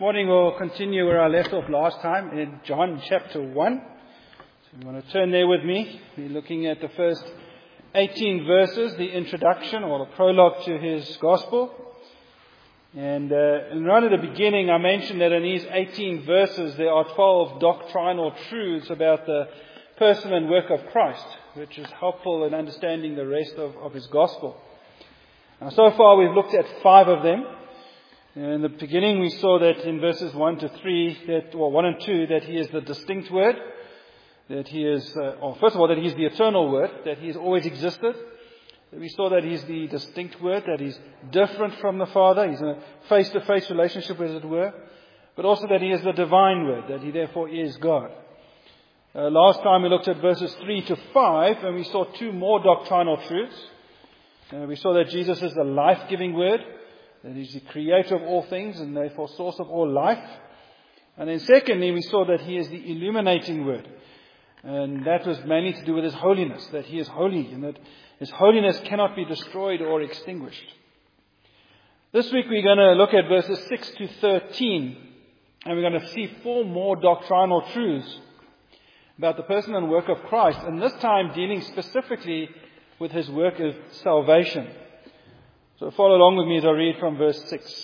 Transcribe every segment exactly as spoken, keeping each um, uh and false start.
morning we'll continue where I left off last time in John chapter one. So you want to turn there with me. We're looking at the first eighteen verses, the introduction or the prologue to his gospel. And, uh, and right at the beginning I mentioned that in these eighteen verses there are twelve doctrinal truths about the person and work of Christ, which is helpful in understanding the rest of, of his gospel. Now, so far we've looked at five of them. In the beginning we saw that in verses one to three, that, or one and two, that he is the distinct word, that he is, uh, or first of all, that he is the eternal word, that he has always existed. We saw that he's the distinct word, that he's different from the Father, he's in a face-to-face relationship as it were, but also that he is the divine word, that he therefore is God. Uh, last time we looked at verses three to five, and we saw two more doctrinal truths. Uh, we saw that Jesus is the life-giving word, that he's the creator of all things and therefore source of all life. And then secondly, we saw that he is the illuminating word. And that was mainly to do with his holiness, that he is holy and that his holiness cannot be destroyed or extinguished. This week we're going to look at verses six to thirteen, and we're going to see four more doctrinal truths about the person and work of Christ, and this time dealing specifically with his work of salvation. So follow along with me as I read from verse six.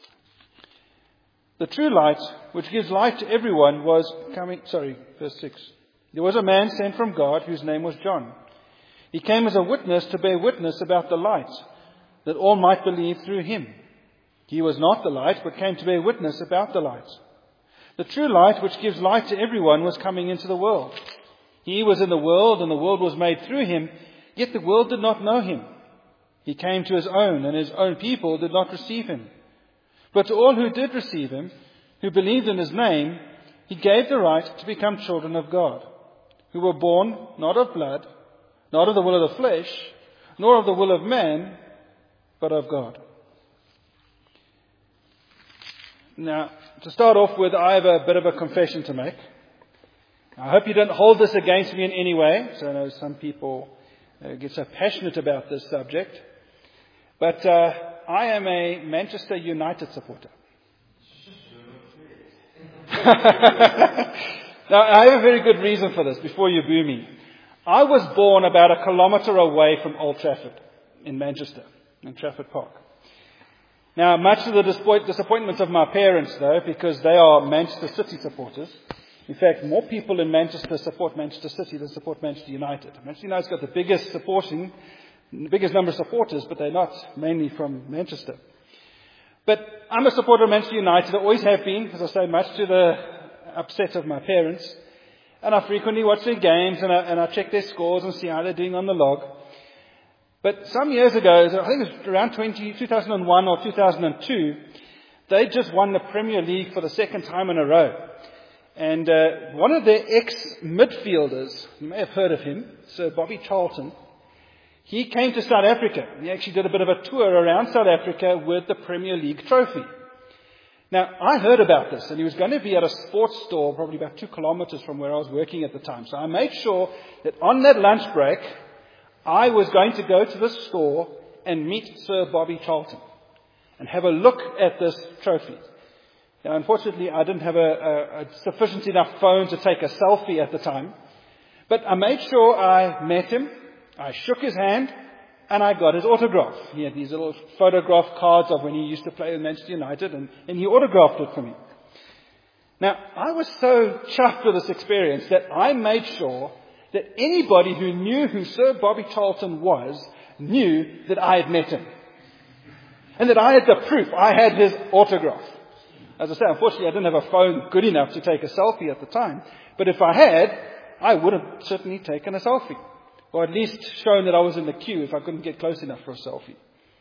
The true light, which gives light to everyone, was coming... Sorry, verse six. There was a man sent from God whose name was John. He came as a witness to bear witness about the light, that all might believe through him. He was not the light, but came to bear witness about the light. The true light, which gives light to everyone, was coming into the world. He was in the world, and the world was made through him, yet the world did not know him. He came to his own, and his own people did not receive him. But to all who did receive him, who believed in his name, he gave the right to become children of God, who were born not of blood, not of the will of the flesh, nor of the will of man, but of God. Now, to start off with, I have a bit of a confession to make. I hope you don't hold this against me in any way. So I know some people uh, get so passionate about this subject. But uh, I am a Manchester United supporter. Now, I have a very good reason for this, before you boo me. I was born about a kilometre away from Old Trafford in Manchester, in Trafford Park. Now, much to the disappointment of my parents, though, because they are Manchester City supporters. In fact, more people in Manchester support Manchester City than support Manchester United. Manchester United's got the biggest supporting, the biggest number of supporters, but they're not mainly from Manchester. But I'm a supporter of Manchester United. I always have been, as I say, much to the upset of my parents. And I frequently watch their games and I, and I check their scores and see how they're doing on the log. But some years ago, I think it was around two thousand one or two thousand two, they just won the Premier League for the second time in a row. And uh, one of their ex-midfielders, you may have heard of him, Sir Bobby Charlton, he came to South Africa. He actually did a bit of a tour around South Africa with the Premier League trophy. Now, I heard about this, and he was going to be at a sports store probably about two kilometers from where I was working at the time. So I made sure that on that lunch break, I was going to go to this store and meet Sir Bobby Charlton and have a look at this trophy. Now, unfortunately, I didn't have a, a, a sufficient enough phone to take a selfie at the time. But I made sure I met him, I shook his hand, and I got his autograph. He had these little photograph cards of when he used to play with Manchester United, and, and he autographed it for me. Now, I was so chuffed with this experience that I made sure that anybody who knew who Sir Bobby Charlton was knew that I had met him. And that I had the proof. I had his autograph. As I say, unfortunately, I didn't have a phone good enough to take a selfie at the time. But if I had, I would have certainly taken a selfie. Or at least shown that I was in the queue if I couldn't get close enough for a selfie.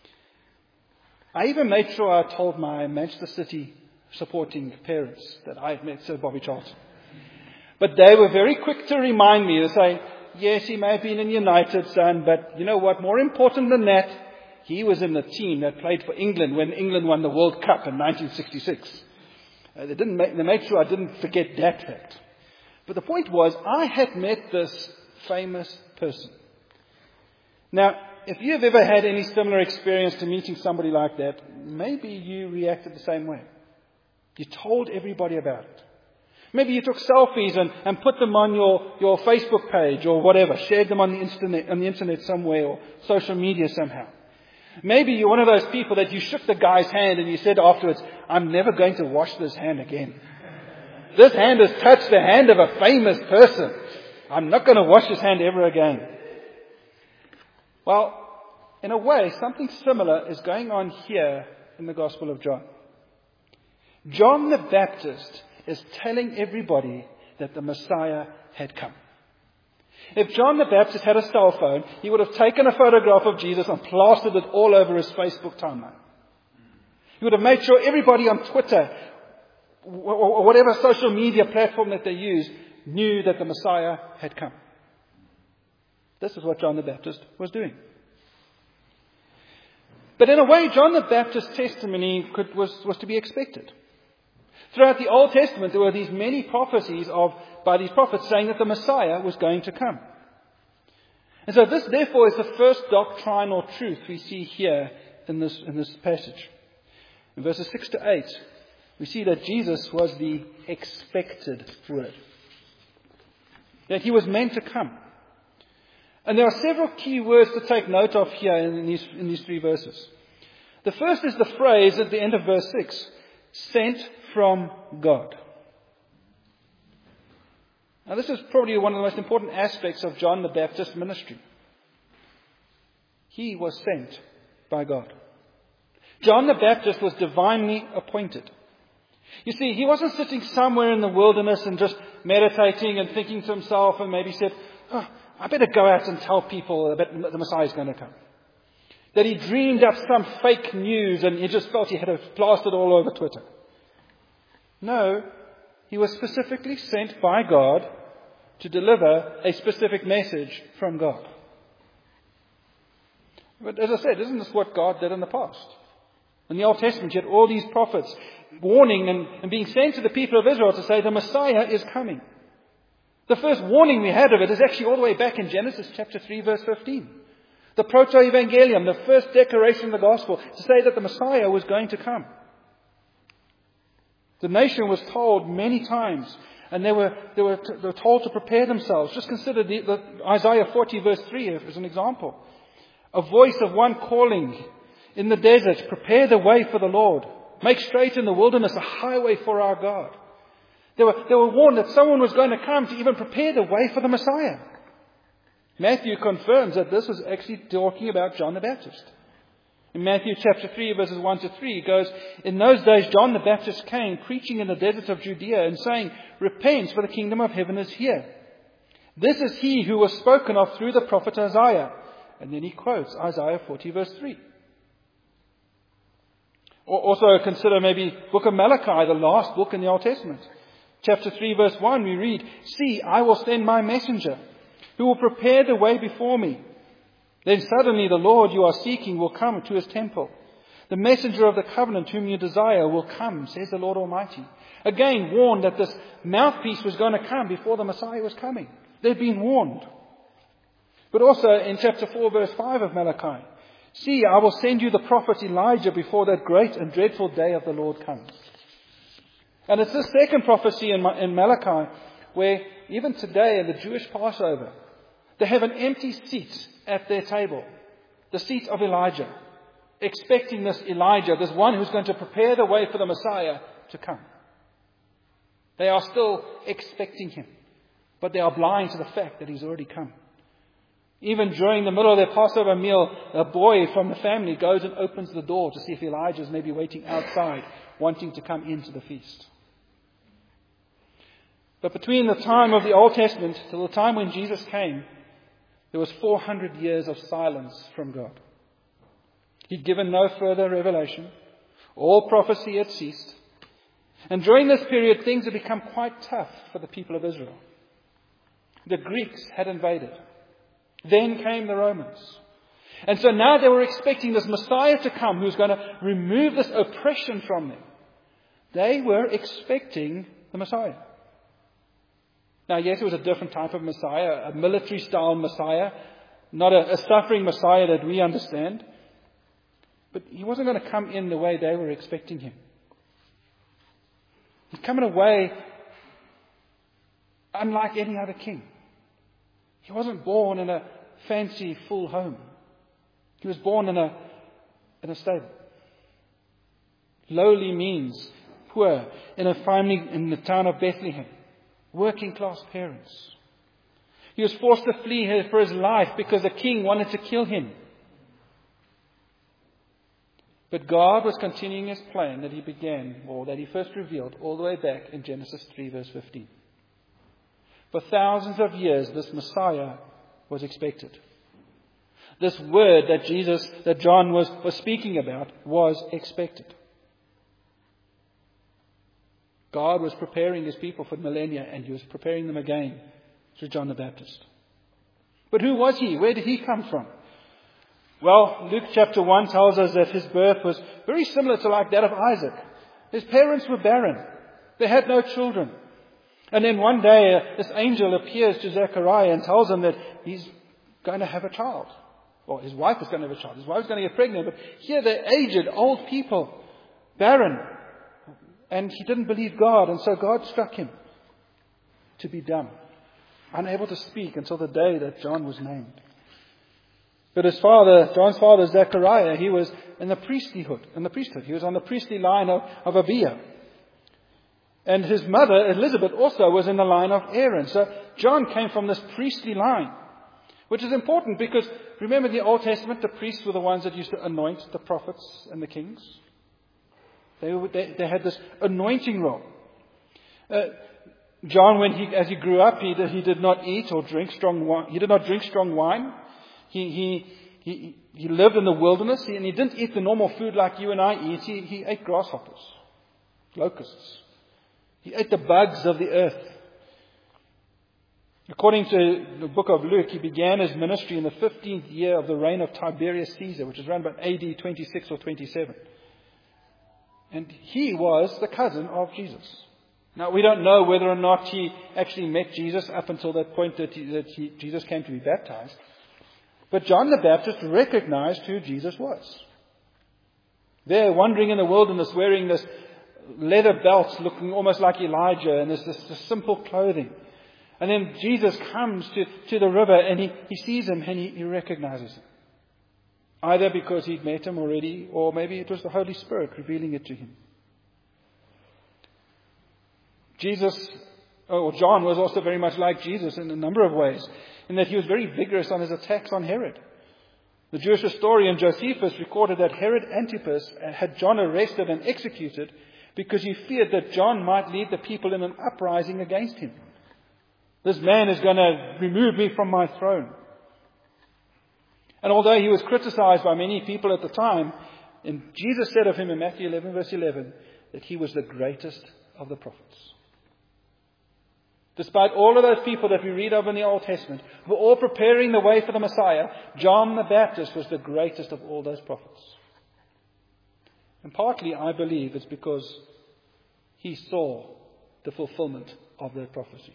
I even made sure I told my Manchester City supporting parents that I had met Sir Bobby Charlton. But they were very quick to remind me. They say, yes, he may have been in United, son, but you know what? More important than that, he was in the team that played for England when England won the World Cup in nineteen sixty-six. Uh, they didn't make, they made sure I didn't forget that fact. But the point was, I had met this famous person. Now, if you've ever had any similar experience to meeting somebody like that, maybe you reacted the same way. You told everybody about it. Maybe you took selfies and, and put them on your, your Facebook page or whatever, shared them on the internet, on the internet somewhere or social media somehow. Maybe you're one of those people that you shook the guy's hand and you said afterwards, I'm never going to wash this hand again. This hand has touched the hand of a famous person. I'm not going to wash his hand ever again. Well, in a way, something similar is going on here in the Gospel of John. John the Baptist is telling everybody that the Messiah had come. If John the Baptist had a cell phone, he would have taken a photograph of Jesus and plastered it all over his Facebook timeline. He would have made sure everybody on Twitter or whatever social media platform that they use knew that the Messiah had come. This is what John the Baptist was doing. But in a way, John the Baptist's testimony could, was, was to be expected. Throughout the Old Testament, there were these many prophecies of by these prophets saying that the Messiah was going to come. And so this, therefore, is the first doctrinal truth we see here in this, in this passage. In verses six to eight, we see that Jesus was the expected word. That he was meant to come. And there are several key words to take note of here in these, in these three verses. The first is the phrase at the end of verse six, sent from God. Now this is probably one of the most important aspects of John the Baptist's ministry. He was sent by God. John the Baptist was divinely appointed. You see, he wasn't sitting somewhere in the wilderness and just meditating and thinking to himself and maybe said, oh, I better go out and tell people that the Messiah is going to come. That he dreamed up some fake news and he just felt he had to plaster it all over Twitter. No, he was specifically sent by God to deliver a specific message from God. But as I said, isn't this what God did in the past? In the Old Testament, you had all these prophets warning and, and being sent to the people of Israel to say the Messiah is coming. The first warning we had of it is actually all the way back in Genesis chapter three, verse fifteen. The Proto-Evangelium, the first declaration of the gospel, to say that the Messiah was going to come. The nation was told many times, and they were, they were, they were told to prepare themselves. Just consider the, the Isaiah forty, verse three as an example. A voice of one calling in the desert, prepare the way for the Lord. Make straight in the wilderness a highway for our God. They were, they were warned that someone was going to come to even prepare the way for the Messiah. Matthew confirms that this was actually talking about John the Baptist. In Matthew chapter three, verses one to three, it goes, in those days John the Baptist came, preaching in the desert of Judea and saying, repent, for the kingdom of heaven is here. This is he who was spoken of through the prophet Isaiah. And then he quotes Isaiah forty, verse three. Or also consider maybe book of Malachi, the last book in the Old Testament. Chapter three, verse one, we read, see, I will send my messenger, who will prepare the way before me. Then suddenly the Lord you are seeking will come to his temple. The messenger of the covenant whom you desire will come, says the Lord Almighty. Again, warned that this mouthpiece was going to come before the Messiah was coming. They'd been warned. But also in chapter four, verse five of Malachi, see, I will send you the prophet Elijah before that great and dreadful day of the Lord comes. And it's this second prophecy in Malachi where even today in the Jewish Passover, they have an empty seat at their table, the seat of Elijah, expecting this Elijah, this one who's going to prepare the way for the Messiah to come. They are still expecting him, but they are blind to the fact that he's already come. Even during the middle of their Passover meal, a boy from the family goes and opens the door to see if Elijah is maybe waiting outside, wanting to come into the feast. But between the time of the Old Testament till the time when Jesus came, there was four hundred years of silence from God. He'd given no further revelation. All prophecy had ceased. And during this period, things had become quite tough for the people of Israel. The Greeks had invaded. Then came the Romans. And so now they were expecting this Messiah to come who's going to remove this oppression from them. They were expecting the Messiah. Now, yes, it was a different type of Messiah, a military-style Messiah, not a, a suffering Messiah that we understand. But he wasn't going to come in the way they were expecting him. He's coming away unlike any other king. He wasn't born in a fancy, full home. He was born in a, in a stable. Lowly means poor, in a family in the town of Bethlehem. Working class parents. He was forced to flee for his life because the king wanted to kill him. But God was continuing His plan that He began, or that He first revealed, all the way back in Genesis three, verse fifteen. For thousands of years, this Messiah was expected. This word that Jesus, that John was, was speaking about, was expected. God was preparing His people for millennia, and He was preparing them again through John the Baptist. But who was He? Where did He come from? Well, Luke chapter one tells us that His birth was very similar to like that of Isaac. His parents were barren. They had no children. And then one day, uh, this angel appears to Zechariah and tells him that he's going to have a child. Well, his wife is going to have a child. His wife is going to get pregnant. But here they're aged, old people, barren. And he didn't believe God. And so God struck him to be dumb, unable to speak until the day that John was named. But his father, John's father, Zechariah, he was in the priesthood. In the priesthood, he was on the priestly line of, of Abiah, and his mother Elizabeth also was in the line of Aaron. So John came from this priestly line, which is important because remember in the Old Testament, the priests were the ones that used to anoint the prophets and the kings. They were, they, they had this anointing role. Uh, John, when he as he grew up, he did, he did not eat or drink strong wine. He did not drink strong wine. He, he, he, he lived in the wilderness, and he didn't eat the normal food like you and I eat. He, he ate grasshoppers, locusts. He ate the bugs of the earth. According to the book of Luke, he began his ministry in the fifteenth year of the reign of Tiberius Caesar, which is around about A D twenty-six or twenty-seven. And he was the cousin of Jesus. Now, we don't know whether or not he actually met Jesus up until that point that, he, that he, Jesus came to be baptized. But John the Baptist recognized who Jesus was. There, wandering in the wilderness, wearing this leather belt, looking almost like Elijah, and this, this, this simple clothing. And then Jesus comes to, to the river, and he, he sees him, and he, he recognizes him. Either because he'd met him already, or maybe it was the Holy Spirit revealing it to him. Jesus, or John, was also very much like Jesus in a number of ways, in that he was very vigorous on his attacks on Herod. The Jewish historian Josephus recorded that Herod Antipas had John arrested and executed because he feared that John might lead the people in an uprising against him. This man is going to remove me from my throne. And although he was criticized by many people at the time, and Jesus said of him in Matthew eleven, verse eleven, that he was the greatest of the prophets. Despite all of those people that we read of in the Old Testament, who were all preparing the way for the Messiah, John the Baptist was the greatest of all those prophets. And partly, I believe, it's because he saw the fulfillment of that prophecy.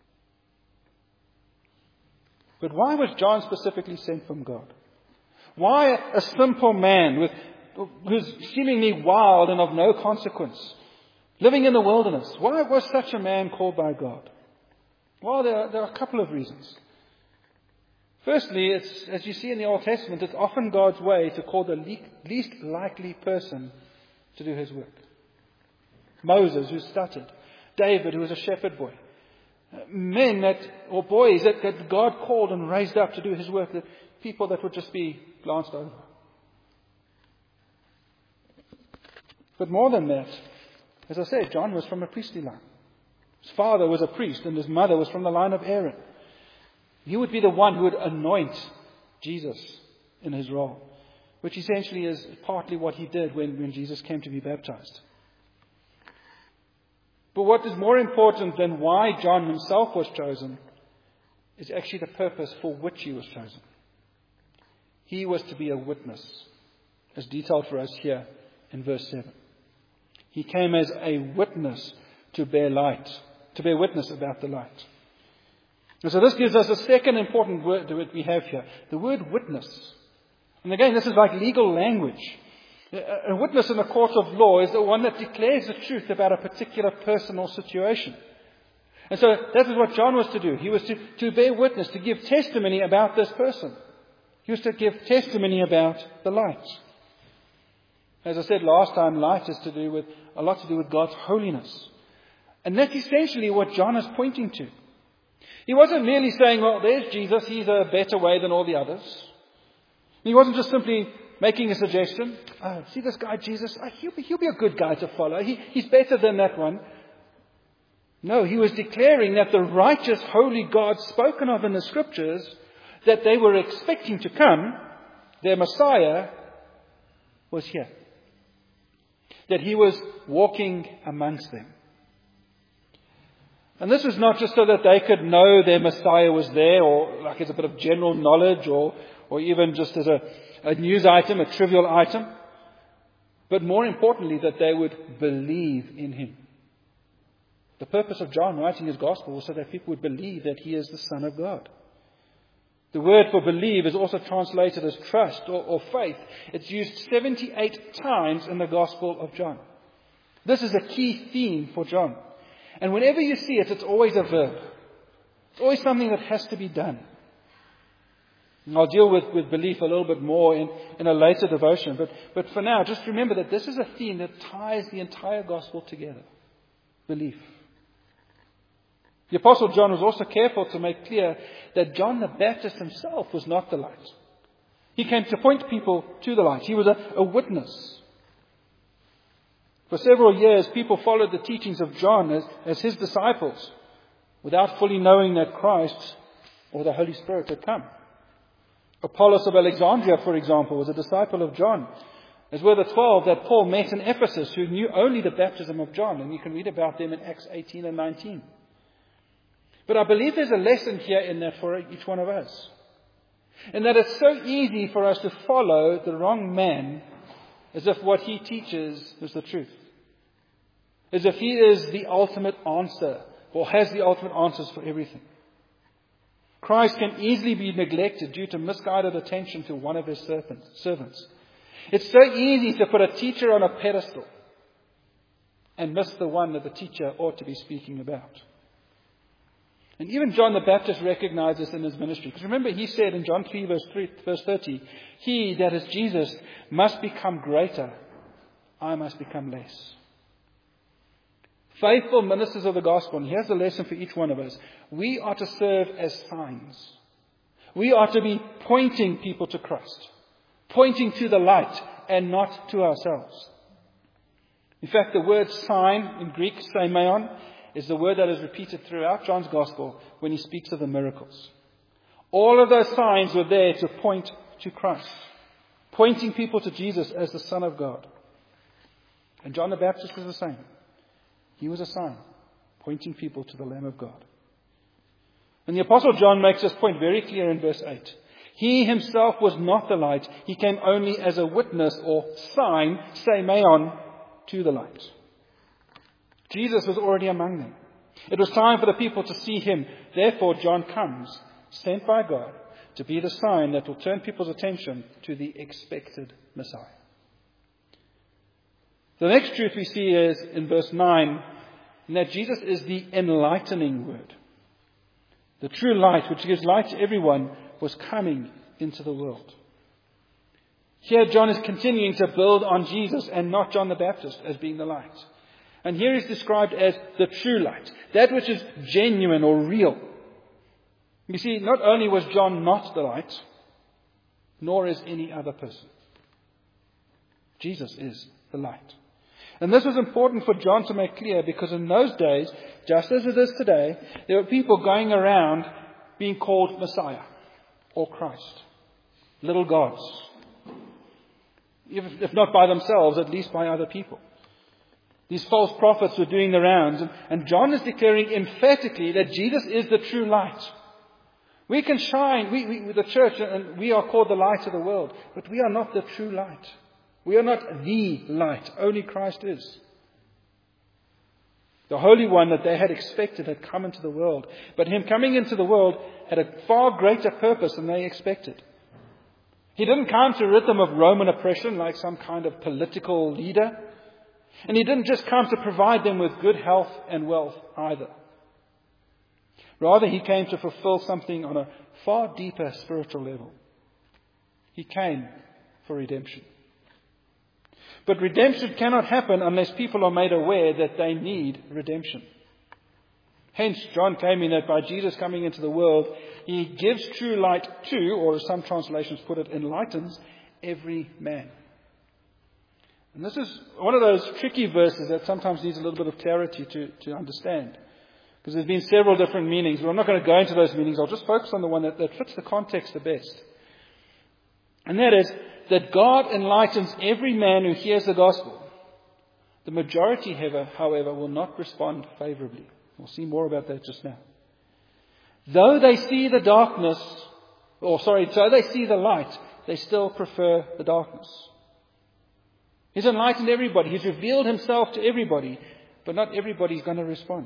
But why was John specifically sent from God? Why a simple man with, who's seemingly wild and of no consequence, living in the wilderness? Why was such a man called by God? Well, there are, there are a couple of reasons. Firstly, it's, as you see in the Old Testament, it's often God's way to call the le- least likely person to do His work. Moses, who stuttered. David, who was a shepherd boy. Men that, or boys that, that God called and raised up to do His work, that people that would just be glanced over. But more than that, as I said, John was from a priestly line. His father was a priest and his mother was from the line of Aaron. He would be the one who would anoint Jesus in his role, which essentially is partly what he did when, when Jesus came to be baptized. But what is more important than why John himself was chosen is actually the purpose for which he was chosen. He was to be a witness, as detailed for us here in verse seven. He came as a witness to bear light, to bear witness about the light. And so this gives us a second important word that we have here, the word witness. And again, this is like legal language. A witness in a court of law is the one that declares the truth about a particular person or situation. And so that is what John was to do. He was to, to bear witness, to give testimony about this person. He was to give testimony about the light. As I said last time, light is to do with a lot to do with God's holiness. And that's essentially what John is pointing to. He wasn't merely saying, well, there's Jesus, he's a better way than all the others. He wasn't just simply making a suggestion. Oh, see this guy Jesus? Oh, he'll, be, he'll be a good guy to follow. He, he's better than that one. No, he was declaring that the righteous, holy God spoken of in the Scriptures, that they were expecting to come, their Messiah, was here. That he was walking amongst them. And this was not just so that they could know their Messiah was there, or like as a bit of general knowledge, or, or even just as a, a news item, a trivial item. But more importantly, that they would believe in him. The purpose of John writing his gospel was so that people would believe that he is the Son of God. The word for believe is also translated as trust or, or faith. It's used seventy-eight times in the Gospel of John. This is a key theme for John. And whenever you see it, it's always a verb. It's always something that has to be done. And I'll deal with, with belief a little bit more in, in a later devotion. But, but for now, just remember that this is a theme that ties the entire Gospel together. Belief. The Apostle John was also careful to make clear that John the Baptist himself was not the light. He came to point people to the light. He was a, a witness. For several years, people followed the teachings of John as, as his disciples without fully knowing that Christ or the Holy Spirit had come. Apollos of Alexandria, for example, was a disciple of John, as were the twelve that Paul met in Ephesus who knew only the baptism of John. And you can read about them in Acts eighteen and nineteen. But I believe there's a lesson here in that for each one of us. And that it's so easy for us to follow the wrong man as if what he teaches is the truth. As if he is the ultimate answer or has the ultimate answers for everything. Christ can easily be neglected due to misguided attention to one of his servants. It's so easy to put a teacher on a pedestal and miss the one that the teacher ought to be speaking about. And even John the Baptist recognized this in his ministry. Because remember, he said in John three, verse three, verse thirty, he, that is Jesus, must become greater. I must become less. Faithful ministers of the gospel, and here's the lesson for each one of us. We are to serve as signs. We are to be pointing people to Christ. Pointing to the light and not to ourselves. In fact, the word sign in Greek, semeion, is the word that is repeated throughout John's Gospel when he speaks of the miracles. All of those signs were there to point to Christ, pointing people to Jesus as the Son of God. And John the Baptist was the same. He was a sign, pointing people to the Lamb of God. And the Apostle John makes this point very clear in verse eight. He himself was not the light. He came only as a witness or sign, semeion, to the light. Jesus was already among them. It was time for the people to see him. Therefore, John comes, sent by God, to be the sign that will turn people's attention to the expected Messiah. The next truth we see is in verse nine, that Jesus is the enlightening word. The true light, which gives light to everyone, was coming into the world. Here, John is continuing to build on Jesus and not John the Baptist as being the light. And here is described as the true light, that which is genuine or real. You see, not only was John not the light, nor is any other person. Jesus is the light. And this was important for John to make clear, because in those days, just as it is today, there were people going around being called Messiah or Christ, little gods. If, if not by themselves, at least by other people. These false prophets were doing the rounds, and, and John is declaring emphatically that Jesus is the true light. We can shine, we, we, the church, and we are called the light of the world, but we are not the true light. We are not the light. Only Christ is. The Holy One that they had expected had come into the world, but him coming into the world had a far greater purpose than they expected. He didn't come to rid them of Roman oppression like some kind of political leader. And He didn't just come to provide them with good health and wealth either. Rather, He came to fulfill something on a far deeper spiritual level. He came for redemption. But redemption cannot happen unless people are made aware that they need redemption. Hence, John claiming that by Jesus coming into the world, He gives true light to, or as some translations put it, enlightens every man. And this is one of those tricky verses that sometimes needs a little bit of clarity to, to understand. Because there's been several different meanings, but I'm not going to go into those meanings. I'll just focus on the one that, that fits the context the best. And that is that God enlightens every man who hears the gospel. The majority, however, will not respond favorably. We'll see more about that just now. Though they see the darkness, or sorry, though they see the light, they still prefer the darkness. He's enlightened everybody. He's revealed Himself to everybody, but not everybody's going to respond.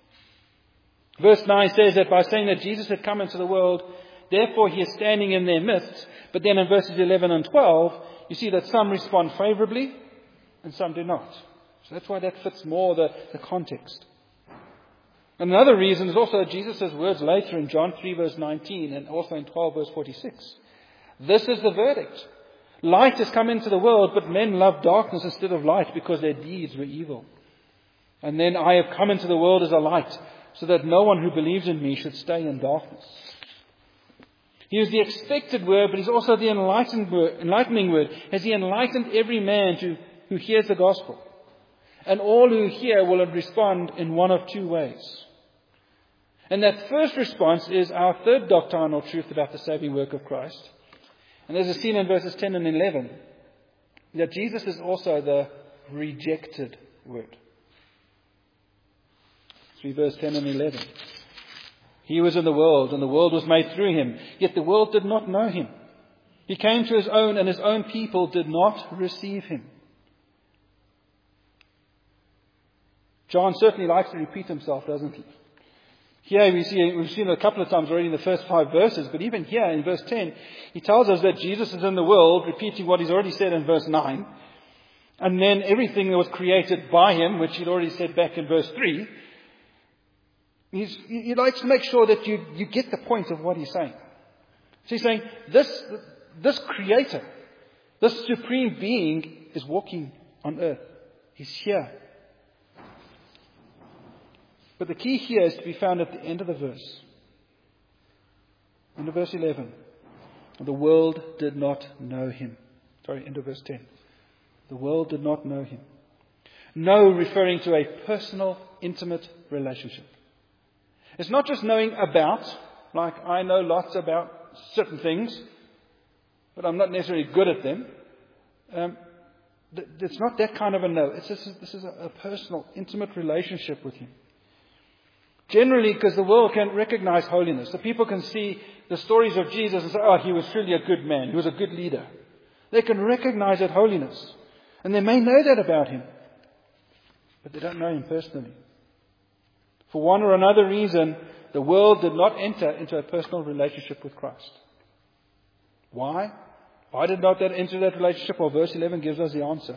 Verse nine says that by saying that Jesus had come into the world, therefore He is standing in their midst. But then in verses eleven and twelve, you see that some respond favorably and some do not. So that's why that fits more the, the context. Another reason is also Jesus' words later in John three verse nineteen and also in twelve verse forty-six. This is the verdict. Light has come into the world, but men love darkness instead of light because their deeds were evil. And then I have come into the world as a light, so that no one who believes in me should stay in darkness. He is the expected word, but He's also the enlightened word, enlightening word. Has He enlightened every man to, who hears the gospel? And all who hear will respond in one of two ways. And that first response is our third doctrinal truth about the saving work of Christ. And as is seen in verses ten and eleven, that Jesus is also the rejected word. See verse ten and eleven. He was in the world, and the world was made through Him, yet the world did not know Him. He came to His own, and His own people did not receive Him. John certainly likes to repeat himself, doesn't he? Here we see, we've seen it a couple of times already in the first five verses, but even here in verse ten, he tells us that Jesus is in the world, repeating what He's already said in verse nine. And then everything that was created by Him, which He'd already said back in verse three, He's, he likes to make sure that you, you get the point of what He's saying. So He's saying, this, this Creator, this Supreme Being is walking on earth. He's here. But the key here is to be found at the end of the verse. End of verse eleven. The world did not know Him. Sorry, end of verse ten. The world did not know Him. Know referring to a personal, intimate relationship. It's not just knowing about, like I know lots about certain things, but I'm not necessarily good at them. Um, th- it's not that kind of a know. It's just, this is a, a personal, intimate relationship with Him. Generally, because the world can recognize holiness. So people can see the stories of Jesus and say, oh, He was truly a good man. He was a good leader. They can recognize that holiness. And they may know that about Him. But they don't know Him personally. For one or another reason, the world did not enter into a personal relationship with Christ. Why? Why did not that enter that relationship? Well, verse eleven gives us the answer.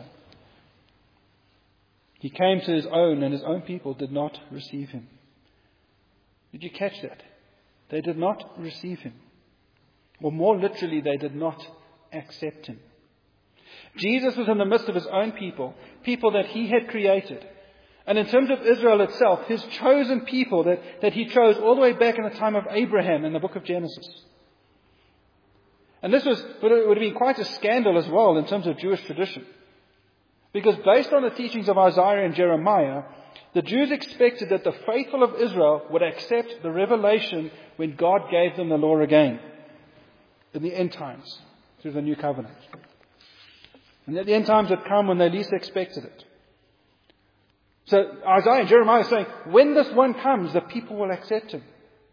He came to His own, and His own people did not receive Him. Did you catch that? They did not receive Him. Or more literally, they did not accept Him. Jesus was in the midst of His own people, people that He had created. And in terms of Israel itself, His chosen people that, that He chose all the way back in the time of Abraham in the book of Genesis. And this was would have been quite a scandal as well in terms of Jewish tradition. Because based on the teachings of Isaiah and Jeremiah, the Jews expected that the faithful of Israel would accept the revelation when God gave them the law again in the end times through the new covenant. And that the end times would come when they least expected it. So Isaiah and Jeremiah are saying, when this one comes, the people will accept Him.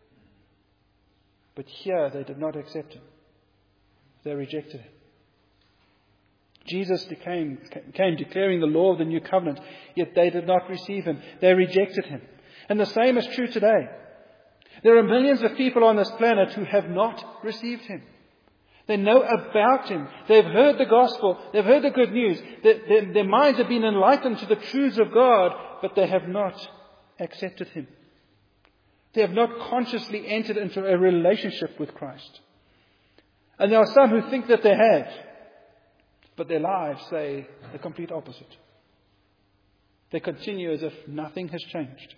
But here they did not accept Him. They rejected Him. Jesus came, came declaring the law of the new covenant, yet they did not receive Him. They rejected Him. And the same is true today. There are millions of people on this planet who have not received Him. They know about Him. They've heard the gospel. They've heard the good news. Their, their, their minds have been enlightened to the truths of God, but they have not accepted Him. They have not consciously entered into a relationship with Christ. And there are some who think that they have, but their lives say the complete opposite. They continue as if nothing has changed.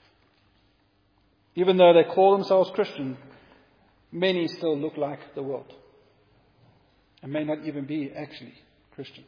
Even though they call themselves Christian, many still look like the world and may not even be actually Christian.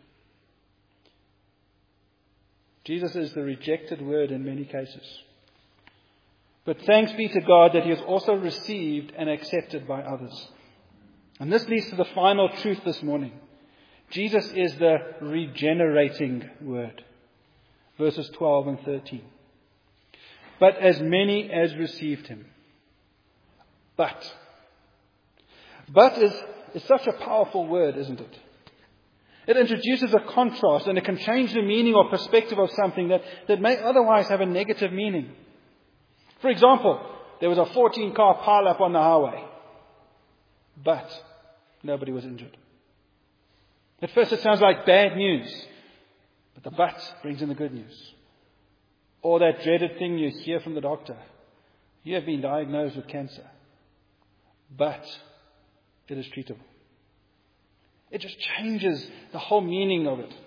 Jesus is the rejected word in many cases. But thanks be to God that He is also received and accepted by others. And this leads to the final truth this morning. Jesus is the regenerating word. Verses twelve and thirteen. But as many as received Him. But. But is, is such a powerful word, isn't it? It introduces a contrast and it can change the meaning or perspective of something that, that may otherwise have a negative meaning. For example, there was a fourteen car pileup on the highway, but nobody was injured. At first it sounds like bad news, but the but brings in the good news. Or that dreaded thing you hear from the doctor. You have been diagnosed with cancer, but it is treatable. It just changes the whole meaning of it.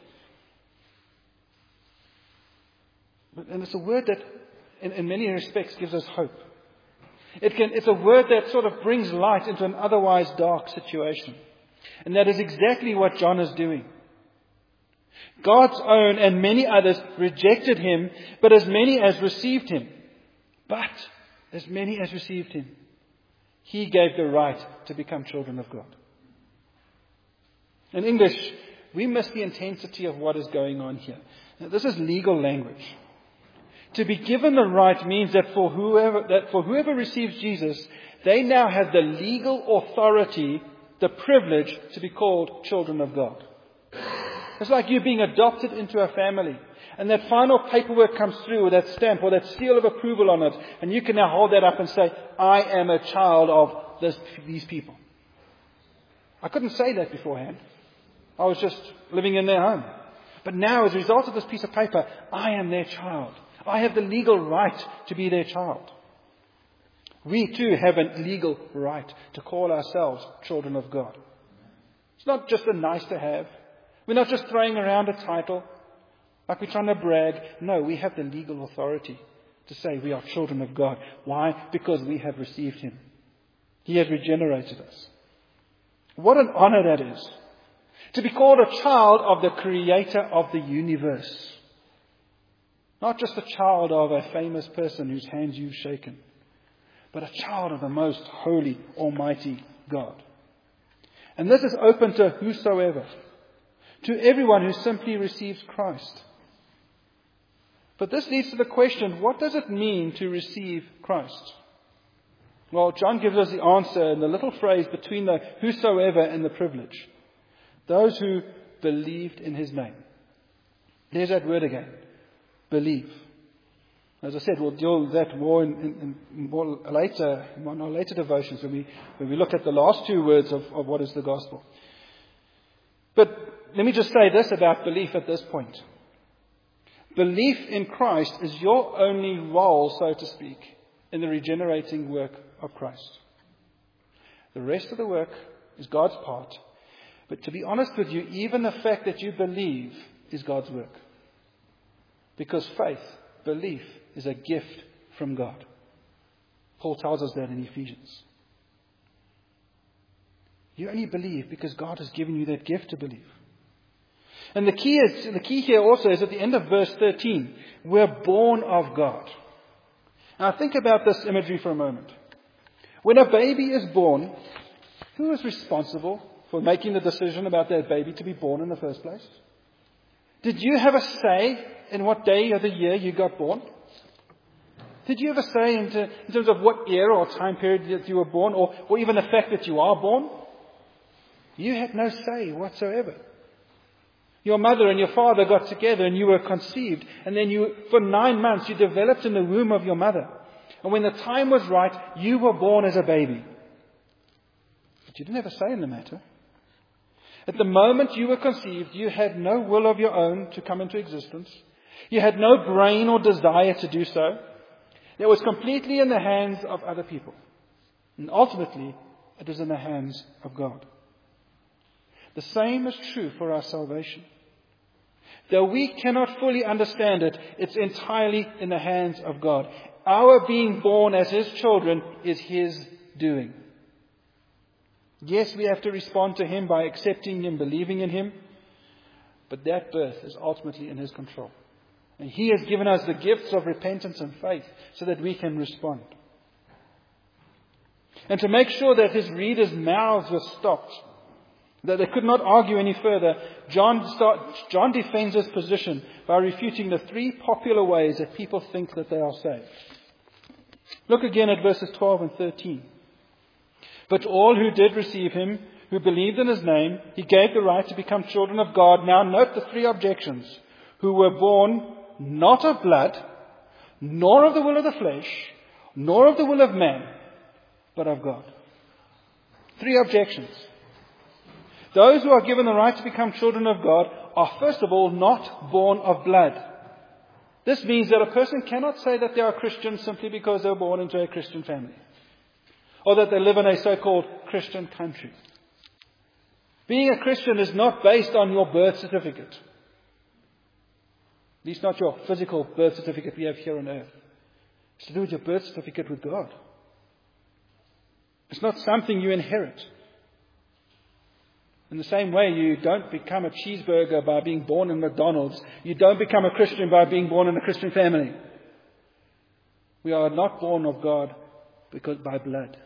And it's a word that In, in many respects gives us hope. It can, it's a word that sort of brings light into an otherwise dark situation. And that is exactly what John is doing. God's own and many others rejected Him, but as many as received Him. But as many as received Him, He gave the right to become children of God. In English, we miss the intensity of what is going on here. Now, this is legal language. To be given the right means that for whoever that for whoever receives Jesus, they now have the legal authority, the privilege to be called children of God. It's like you being adopted into a family. And that final paperwork comes through with that stamp or that seal of approval on it. And you can now hold that up and say, I am a child of this, these people. I couldn't say that beforehand. I was just living in their home. But now, as a result of this piece of paper, I am their child. I have the legal right to be their child. We too have a legal right to call ourselves children of God. It's not just a nice to have. We're not just throwing around a title like we're trying to brag. No, we have the legal authority to say we are children of God. Why? Because we have received Him. He has regenerated us. What an honor that is. To be called a child of the Creator of the universe. Not just a child of a famous person whose hands you've shaken, but a child of the most holy, almighty God. And this is open to whosoever, to everyone who simply receives Christ. But this leads to the question, what does it mean to receive Christ? Well, John gives us the answer in the little phrase between the whosoever and the privilege. Those who believed in His name. There's that word again. Believe. As I said, we'll deal with that more in, in, in more later, in our later devotions when we when we look at the last two words of, of what is the gospel. But let me just say this about belief at this point. Belief in Christ is your only role, so to speak, in the regenerating work of Christ. The rest of the work is God's part. But to be honest with you, even the fact that you believe is God's work. Because faith, belief, is a gift from God. Paul tells us that in Ephesians. You only believe because God has given you that gift to believe. And the key is the key here also is at the end of verse thirteen. We're born of God. Now think about this imagery for a moment. When a baby is born, who is responsible for making the decision about that baby to be born in the first place? Did you have a say in what day of the year you got born? Did you have a say in, to, in terms of what era or time period that you were born, or, or even the fact that you are born? You had no say whatsoever. Your mother and your father got together and you were conceived, and then you, for nine months, you developed in the womb of your mother. And when the time was right, you were born as a baby. But you didn't have a say in the matter. At the moment you were conceived, you had no will of your own to come into existence. You had no brain or desire to do so. It was completely in the hands of other people. And ultimately, it is in the hands of God. The same is true for our salvation. Though we cannot fully understand it, it's entirely in the hands of God. Our being born as His children is His doing. Yes, we have to respond to Him by accepting Him, believing in Him. But that birth is ultimately in His control. And He has given us the gifts of repentance and faith so that we can respond. And to make sure that His readers' mouths were stopped, that they could not argue any further, John, start, John defends his position by refuting the three popular ways that people think that they are saved. Look again at verses twelve and thirteen. But all who did receive Him, who believed in His name, He gave the right to become children of God. Now note the three objections. Who were born not of blood, nor of the will of the flesh, nor of the will of man, but of God. Three objections. Those who are given the right to become children of God are, first of all, not born of blood. This means that a person cannot say that they are Christians simply because they were born into a Christian family, or that they live in a so-called Christian country. Being a Christian is not based on your birth certificate. At least not your physical birth certificate we have here on earth. It's to do with your birth certificate with God. It's not something you inherit. In the same way, you don't become a cheeseburger by being born in McDonald's. You don't become a Christian by being born in a Christian family. We are not born of God because by blood.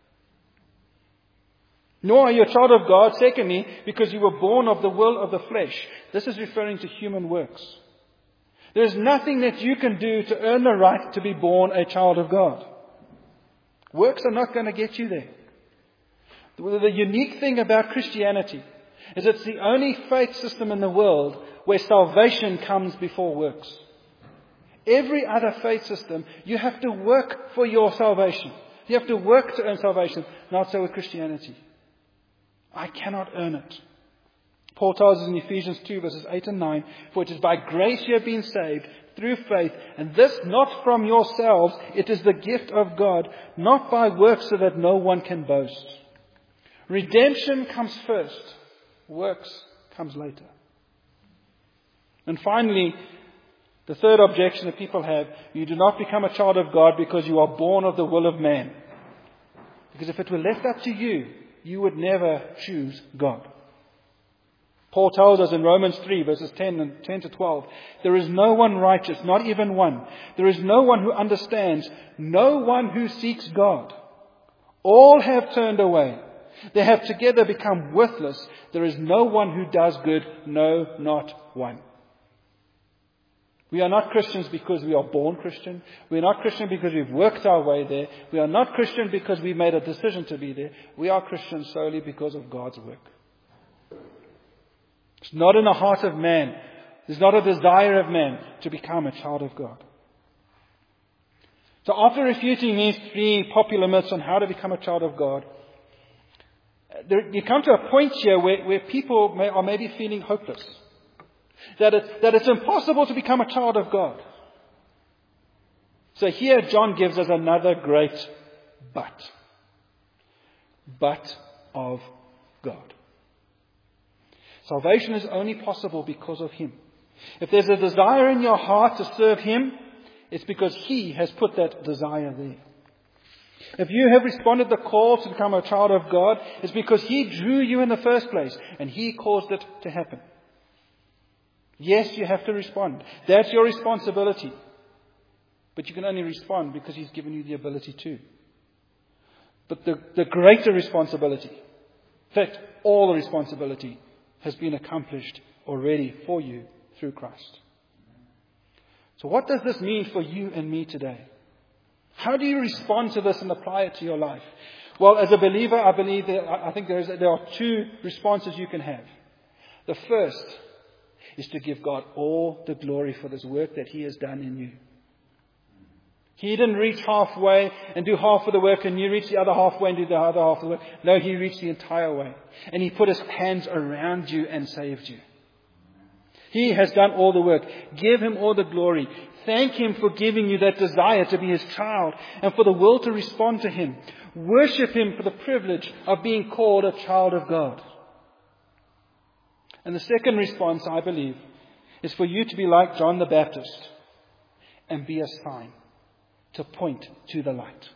Nor are you a child of God, secondly, because you were born of the will of the flesh. This is referring to human works. There is nothing that you can do to earn the right to be born a child of God. Works are not going to get you there. The unique thing about Christianity is it's the only faith system in the world where salvation comes before works. Every other faith system, you have to work for your salvation. You have to work to earn salvation. Not so with Christianity. I cannot earn it. Paul tells us in Ephesians two verses eight and nine, for it is by grace you have been saved through faith, and this not from yourselves, it is the gift of God, not by works so that no one can boast. Redemption comes first. Works comes later. And finally, the third objection that people have, you do not become a child of God because you are born of the will of man. Because if it were left up to you, you would never choose God. Paul tells us in Romans three, verses ten and ten to twelve, there is no one righteous, not even one. There is no one who understands, no one who seeks God. All have turned away. They have together become worthless. There is no one who does good, no, not one. We are not Christians because we are born Christian. We are not Christian because we've worked our way there. We are not Christian because we made a decision to be there. We are Christians solely because of God's work. It's not in the heart of man. There's not a desire of man to become a child of God. So after refuting these three popular myths on how to become a child of God, there, you come to a point here where, where people may, are maybe feeling hopeless. That, it, that it's impossible to become a child of God. So here John gives us another great but. But of God. Salvation is only possible because of Him. If there's a desire in your heart to serve Him, it's because He has put that desire there. If you have responded to the call to become a child of God, it's because He drew you in the first place and He caused it to happen. Yes, you have to respond. That's your responsibility. But you can only respond because He's given you the ability to. But the, the greater responsibility, in fact, all the responsibility, has been accomplished already for you through Christ. So what does this mean for you and me today? How do you respond to this and apply it to your life? Well, as a believer, I believe that I think there, is, there are two responses you can have. The first is to give God all the glory for this work that He has done in you. He didn't reach halfway and do half of the work and you reach the other halfway and do the other half of the work. No, He reached the entire way. And He put His hands around you and saved you. He has done all the work. Give Him all the glory. Thank Him for giving you that desire to be His child and for the will to respond to Him. Worship Him for the privilege of being called a child of God. And the second response, I believe, is for you to be like John the Baptist and be a sign to point to the light.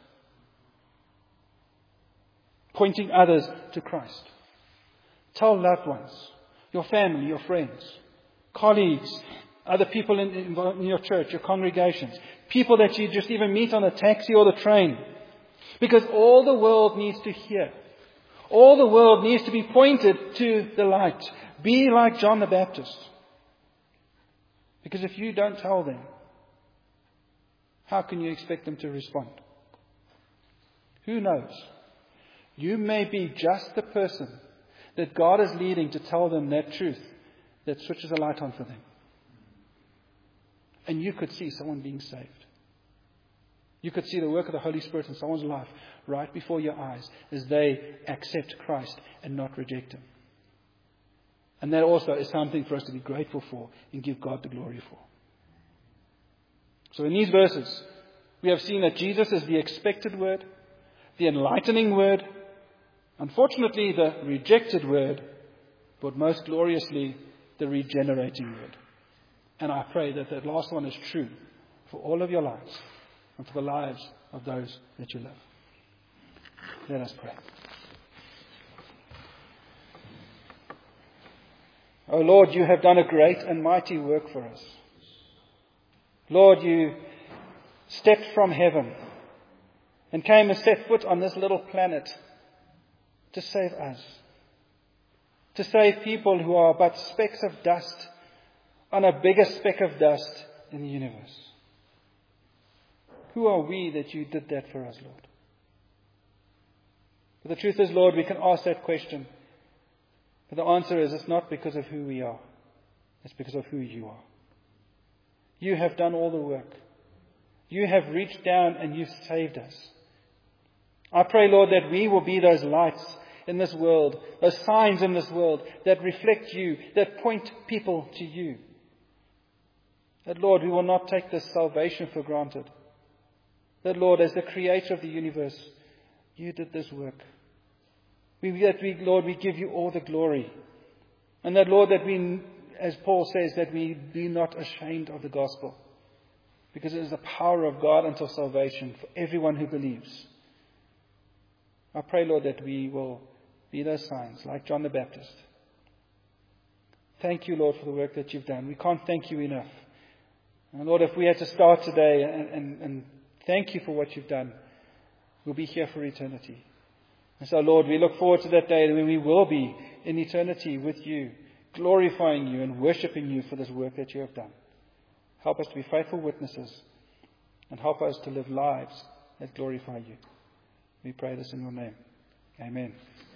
Pointing others to Christ. Tell loved ones, your family, your friends, colleagues, other people in, in, in your church, your congregations, people that you just even meet on the taxi or the train. Because all the world needs to hear. All the world needs to be pointed to the light. Be like John the Baptist. Because if you don't tell them, how can you expect them to respond? Who knows? You may be just the person that God is leading to tell them that truth that switches a light on for them. And you could see someone being saved. You could see the work of the Holy Spirit in someone's life right before your eyes as they accept Christ and not reject Him. And that also is something for us to be grateful for and give God the glory for. So in these verses, we have seen that Jesus is the expected word, the enlightening word, unfortunately the rejected word, but most gloriously the regenerating word. And I pray that that last one is true for all of your lives and for the lives of those that you love. Let us pray. Oh Lord, you have done a great and mighty work for us. Lord, you stepped from heaven and came and set foot on this little planet to save us. To save people who are but specks of dust on a bigger speck of dust in the universe. Who are we that you did that for us, Lord? But the truth is, Lord, we can ask that question. But the answer is, it's not because of who we are. It's because of who you are. You have done all the work. You have reached down and you've saved us. I pray, Lord, that we will be those lights in this world, those signs in this world that reflect you, that point people to you. That, Lord, we will not take this salvation for granted. That, Lord, as the creator of the universe, you did this work. We, that we, Lord, we give you all the glory. And that, Lord, that we, as Paul says, that we be not ashamed of the gospel. Because it is the power of God unto salvation for everyone who believes. I pray, Lord, that we will be those signs like John the Baptist. Thank you, Lord, for the work that you've done. We can't thank you enough. And Lord, if we had to start today and, and, and thank you for what you've done, we'll be here for eternity. And so, Lord, we look forward to that day when we will be in eternity with you, glorifying you and worshipping you for this work that you have done. Help us to be faithful witnesses and help us to live lives that glorify you. We pray this in your name. Amen.